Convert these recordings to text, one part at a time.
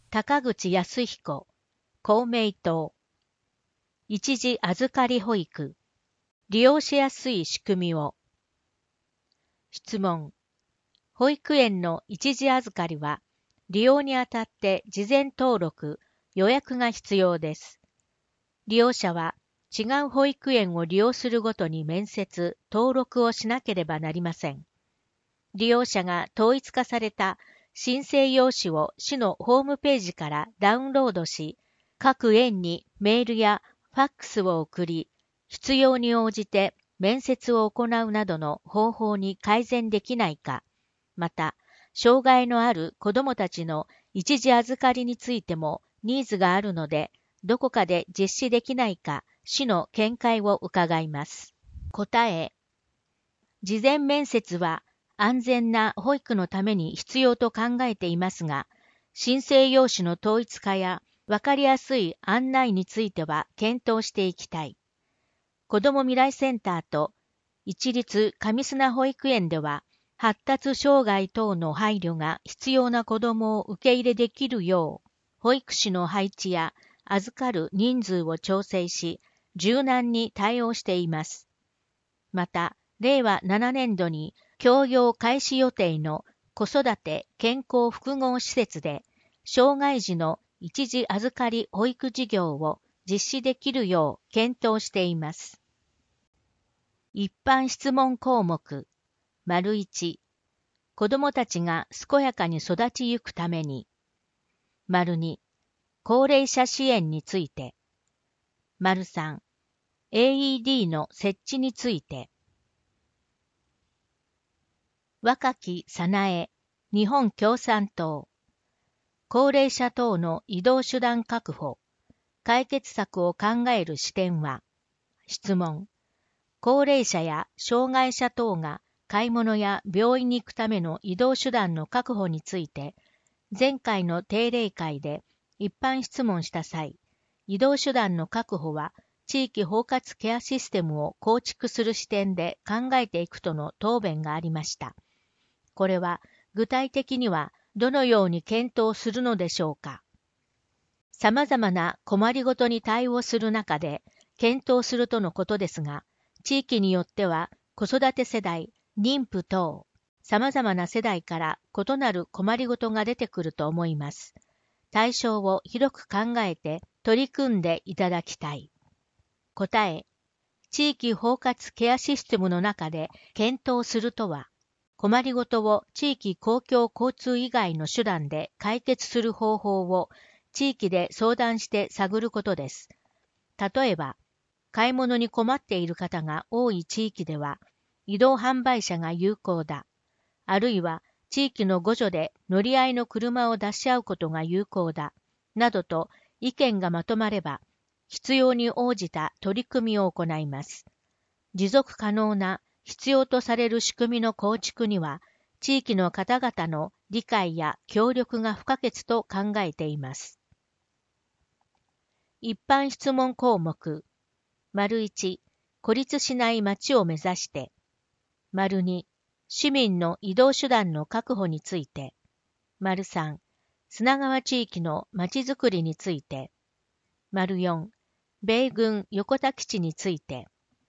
高口康彦、公明党。一時預かり保育。利用しやすい仕組みを。質問。保育園の一時預かりは、利用にあたって事前登録、予約が必要です。利用者は違う保育園を利用するごとに面接、登録をしなければなりません。利用者が統一化された申請用紙を市のホームページからダウンロードし、各園にメールやファックスを送り、必要に応じて面接を行うなどの方法に改善できないか、また、障害のある子どもたちの一時預かりについてもニーズがあるので、どこかで実施できないか、市の見解を伺います。答え。事前面接は安全な保育のために必要と考えていますが、申請用紙の統一化やわかりやすい案内については検討していきたい。子ども未来センターと一律上砂保育園では、発達障害等の配慮が必要な子どもを受け入れできるよう、保育士の配置や預かる人数を調整し、柔軟に対応しています。また、令和7年度に協業開始予定の子育て健康複合施設で、障害児の一時預かり保育事業を実施できるよう検討しています。一般質問項目。1、子どもたちが健やかに育ちゆくために。2、高齢者支援について。3、AED の設置について。若き早苗、日本共産党。高齢者等の移動手段確保、解決策を考える視点は。質問。高齢者や障害者等が買い物や病院に行くための移動手段の確保について、前回の定例会で一般質問した際、移動手段の確保は地域包括ケアシステムを構築する視点で考えていくとの答弁がありました。これは具体的にはどのように検討するのでしょうか。様々な困りごとに対応する中で検討するとのことですが、地域によっては子育て世代、妊婦等、様々な世代から異なる困りごとが出てくると思います。対象を広く考えて取り組んでいただきたい。答え。地域包括ケアシステムの中で検討するとは、困りごとを地域公共交通以外の手段で解決する方法を地域で相談して探ることです。例えば、買い物に困っている方が多い地域では、移動販売車が有効だ。あるいは、地域の互助で乗り合いの車を出し合うことが有効だ。などと意見がまとまれば、必要に応じた取り組みを行います。持続可能な必要とされる仕組みの構築には、地域の方々の理解や協力が不可欠と考えています。一般質問項目。1、孤立しない街を目指して。2、市民の移動手段の確保について。3、砂川地域の街づくりについて。4、米軍横田基地について。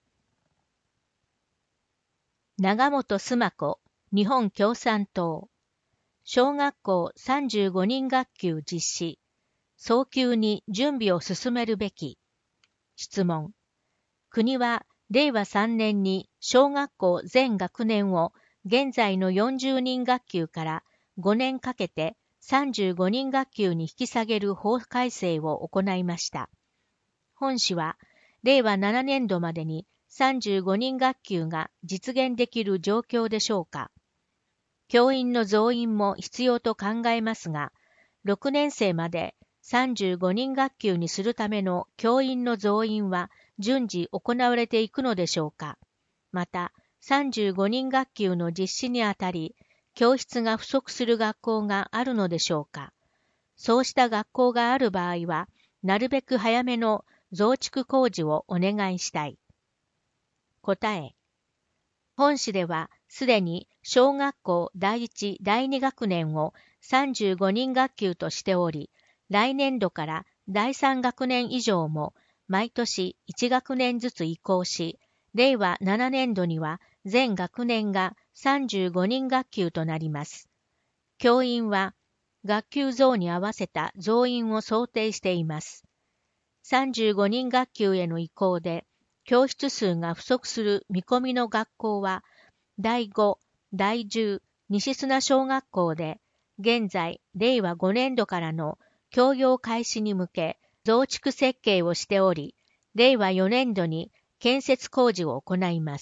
長本須磨子、日本共産党。小学校35人学級実施。早急に準備を進めるべき。質問。国は令和3年に小学校全学年を現在の40人学級から5年かけて35人学級に引き下げる法改正を行いました。本市は令和7年度までに35人学級が実現できる状況でしょうか。教員の増員も必要と考えますが、6年生まで35人学級にするための教員の増員は順次行われていくのでしょうか。また、35人学級の実施にあたり、教室が不足する学校があるのでしょうか。そうした学校がある場合は、なるべく早めの増築工事をお願いしたい。答え。本市ではすでに小学校第1、第2学年を35人学級としており、 来年度から第3学年以上も毎年1学年ずつ移行し、令和7年度には全学年が35人学級となります。教員は学級増に合わせた増員を想定しています。35人学級への移行で、教室数が不足する見込みの学校は、第5、第10、西砂小学校で、現在、令和5年度からの教養開始に向け、増築設計をしており、令和4年度に建設工事を行います。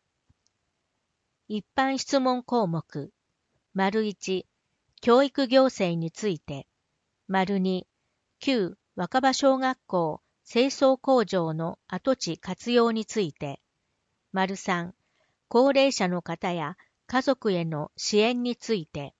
一般質問項目、1、教育行政について、2、旧若葉小学校清掃工場の跡地活用について、3、高齢者の方や家族への支援について。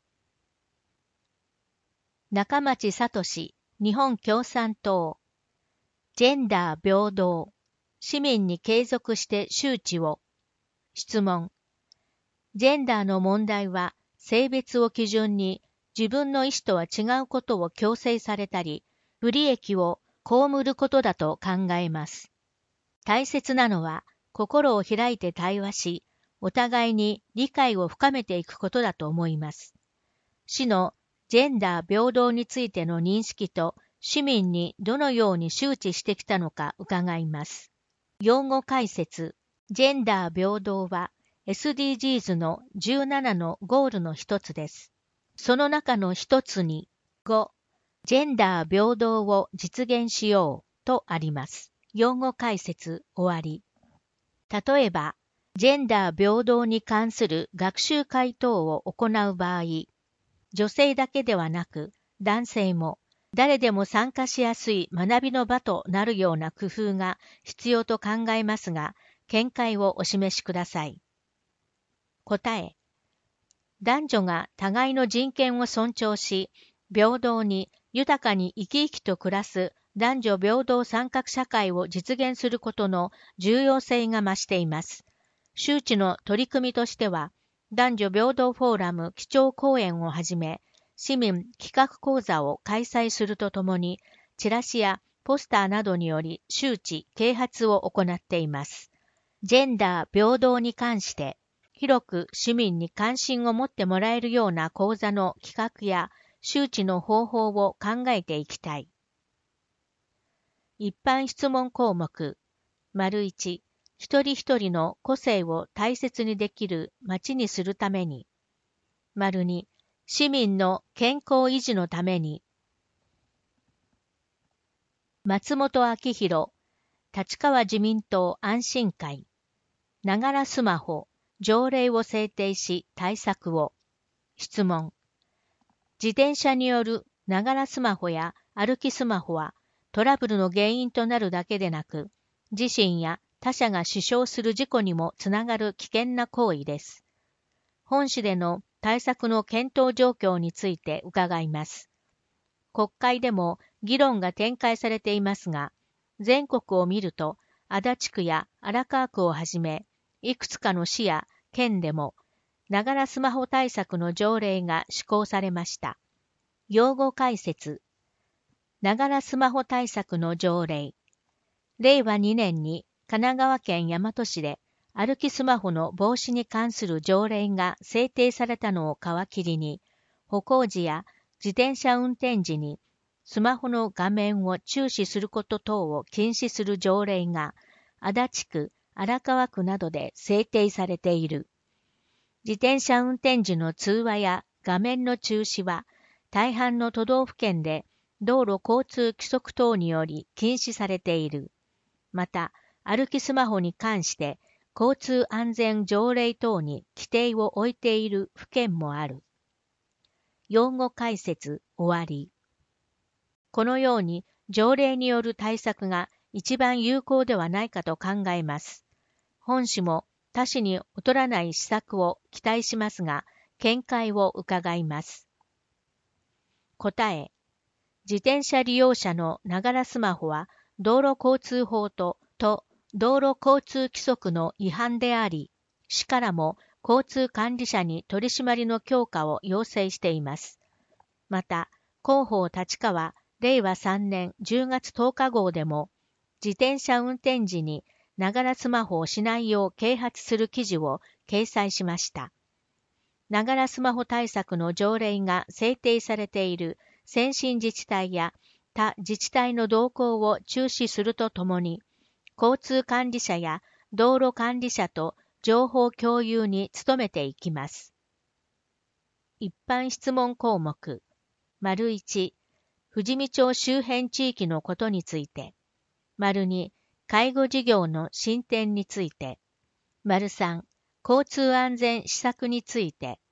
中町聡、日本共産党。ジェンダー平等。市民に継続して周知を。質問。ジェンダーの問題は性別を基準に自分の意思とは違うことを強制されたり、不利益を被ることだと考えます。大切なのは心を開いて対話し、お互いに理解を深めていくことだと思います。市のジェンダー平等についての認識と市民にどのように周知してきたのか伺います。用語解説。ジェンダー平等は SDGs の17のゴールの一つです。その中の一つに5、ジェンダー平等を実現しようとあります。用語解説終わり。例えば、ジェンダー平等に関する学習会等を行う場合、女性だけではなく男性も誰でも参加しやすい学びの場となるような工夫が必要と考えますが、見解をお示しください。答え。男女が互いの人権を尊重し、平等に豊かに生き生きと暮らす男女平等参画社会を実現することの重要性が増しています。周知の取り組みとしては、男女平等フォーラム基調講演をはじめ、市民企画講座を開催するとともに、チラシやポスターなどにより周知・啓発を行っています。ジェンダー平等に関して、広く市民に関心を持ってもらえるような講座の企画や周知の方法を考えていきたい。一般質問項目。1、一人一人の個性を大切にできる街にするために。2、市民の健康維持のために。松本明弘、立川自民党安心会。ながらスマホ、条例を制定し対策を。質問。自転車によるながらスマホや歩きスマホはトラブルの原因となるだけでなく、自身や他者が死傷する事故にもつながる危険な行為です。本市での対策の検討状況について伺います。国会でも議論が展開されていますが、全国を見ると足立区や荒川区をはじめ、いくつかの市や県でも、ながらスマホ対策の条例が施行されました。用語解説。ながらスマホ対策の条例。令和2年に神奈川県大和市で歩きスマホの防止に関する条例が制定されたのを皮切りに、歩行時や自転車運転時にスマホの画面を注視すること等を禁止する条例が足立区、荒川区などで制定されている。自転車運転時の通話や画面の注視は大半の都道府県で道路交通規則等により禁止されている。また、歩きスマホに関して交通安全条例等に規定を置いている府県もある。用語解説終わり。このように条例による対策が一番有効ではないかと考えます。本市も他市に劣らない施策を期待しますが、見解を伺います。答え。自転車利用者のながらスマホは道路交通法と道路交通規則の違反であり、市からも交通管理者に取り締まりの強化を要請しています。また、 広報立川令和3年10月10日号でも、自転車運転時にながらスマホをしないよう啓発する記事を掲載しました。ながらスマホ対策の条例が制定されている先進自治体や他自治体の動向を注視するとともに、交通管理者や道路管理者と情報共有に努めていきます。一般質問項目。1、富士見町周辺地域のことについて。2、介護事業の進展について。3、交通安全施策について。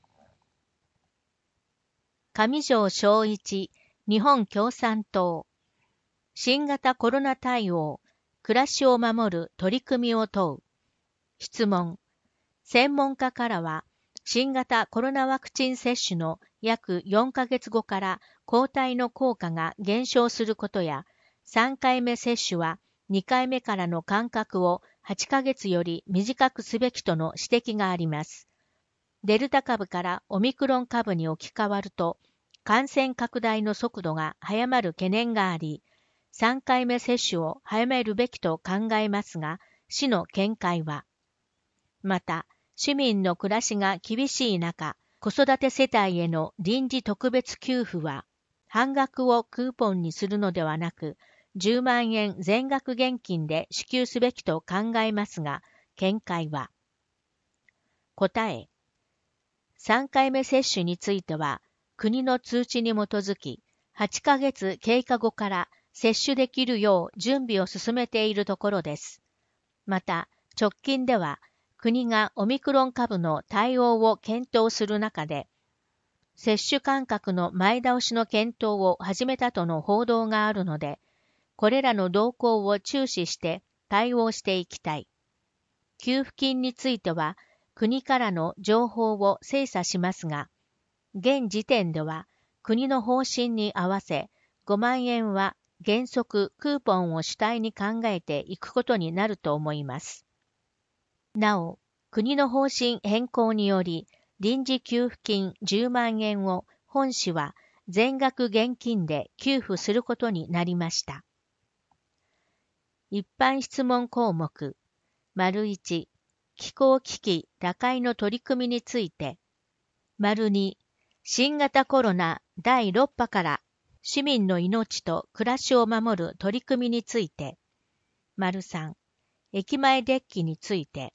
上条正一、日本共産党。新型コロナ対応、暮らしを守る取り組みを問う。質問。専門家からは、新型コロナワクチン接種の約4ヶ月後から抗体の効果が減少することや、3回目接種は2回目からの間隔を8ヶ月より短くすべきとの指摘があります。デルタ株からオミクロン株に置き換わると、感染拡大の速度が早まる懸念があり、3回目接種を早めるべきと考えますが、市の見解は。また、市民の暮らしが厳しい中、子育て世帯への臨時特別給付は、半額をクーポンにするのではなく、10万円全額現金で支給すべきと考えますが、見解は。答え。3回目接種については、国の通知に基づき、8ヶ月経過後から接種できるよう準備を進めているところです。また、直近では、国がオミクロン株の対応を検討する中で、接種間隔の前倒しの検討を始めたとの報道があるので、これらの動向を注視して対応していきたい。給付金については、国からの情報を精査しますが、現時点では国の方針に合わせ5万円は原則クーポンを主体に考えていくことになると思います。なお、国の方針変更により臨時給付金10万円を本市は全額現金で給付することになりました。一般質問項目。1、気候危機打開の取り組みについて。2、新型コロナ第6波から市民の命と暮らしを守る取り組みについて。3、駅前デッキについて。